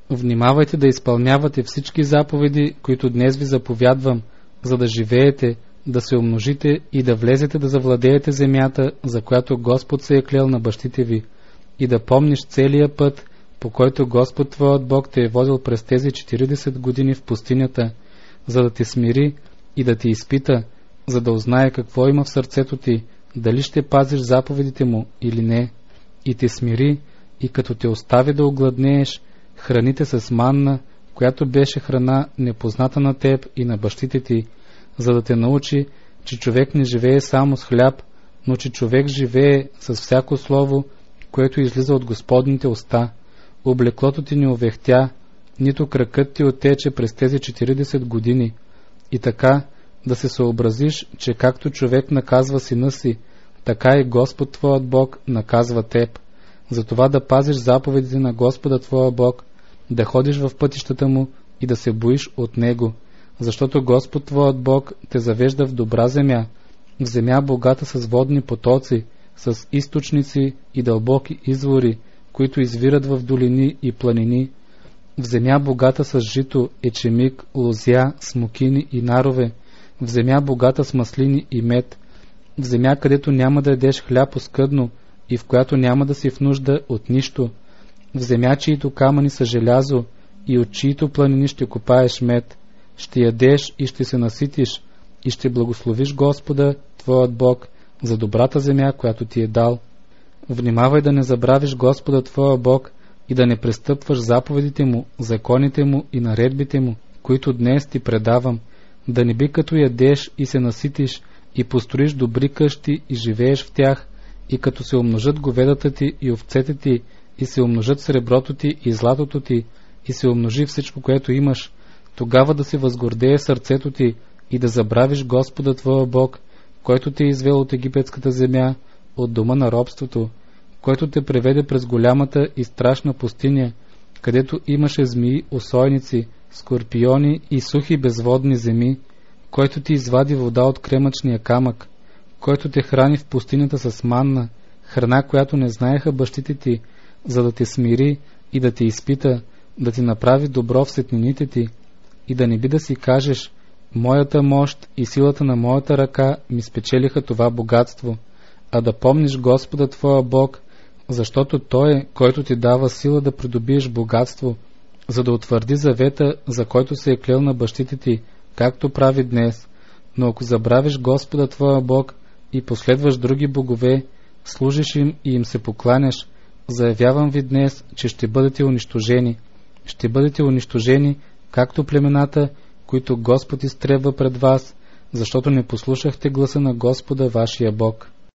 Внимавайте да изпълнявате всички заповеди, които днес ви заповядвам, за да живеете, да се умножите и да влезете да завладеете земята, за която Господ се е клел на бащите ви, и да помниш целия път, по който Господ твоят Бог те е водил през тези 40 години в пустинята, за да те смири и да те изпита, за да узнае какво има в сърцето ти, дали ще пазиш заповедите му или не, и те смири, и като те остави да огладнееш, храните с манна, която беше храна непозната на теб и на бащите ти, за да те научи, че човек не живее само с хляб, но че човек живее с всяко слово, което излиза от Господните уста. Облеклото ти не увехтя, нито кракът ти оттече през тези 40 години. И така да се съобразиш, че както човек наказва сина си, така и Господ твоят Бог наказва теб. Затова да пазиш заповедите на Господа твоя Бог, да ходиш в пътищата му и да се боиш от него, защото Господ твоят Бог те завежда в добра земя, в земя богата с водни потоци, с източници и дълбоки извори, които извират в долини и планини, в земя богата с жито, ечемик, лозя, смокини и нарове, в земя богата с маслини и мед, в земя, където няма да ядеш хляб оскъдно и в която няма да си в нужда от нищо, в земя, чието камъни са желязо и от чието планини ще копаеш мед, ще ядеш и ще се наситиш и ще благословиш Господа, твоят Бог, за добрата земя, която ти е дал. Внимавай да не забравиш Господа твоя Бог и да не престъпваш заповедите му, законите му и наредбите му, които днес ти предавам, да не би като ядеш и се наситиш и построиш добри къщи и живееш в тях, и като се умножат говедата ти и овцете ти, и се умножат среброто ти и златото ти, и се умножи всичко, което имаш, тогава да се възгордее сърцето ти и да забравиш Господа твоя Бог, който те е извел от египетската земя, от дома на робството, който те преведе през голямата и страшна пустиня, където имаше змии, осойници, скорпиони и сухи безводни земи, който ти извади вода от кремъчния камък, който те храни в пустинята с манна, храна, която не знаеха бащите ти, за да те смири и да те изпита, да ти направи добро в сетнините ти, и да не би да си кажеш: моята мощ и силата на моята ръка ми спечелиха това богатство, а да помниш Господа твоя Бог, защото Той е, който ти дава сила да придобиеш богатство, за да утвърди завета, за който се е клел на бащите ти, както прави днес. Но ако забравиш Господа твоя Бог и последваш други богове, служиш им и им се покланяш, заявявам ви днес, че ще бъдете унищожени. Ще бъдете унищожени, както племената, които Господ изтребва пред вас, защото не послушахте гласа на Господа вашия Бог.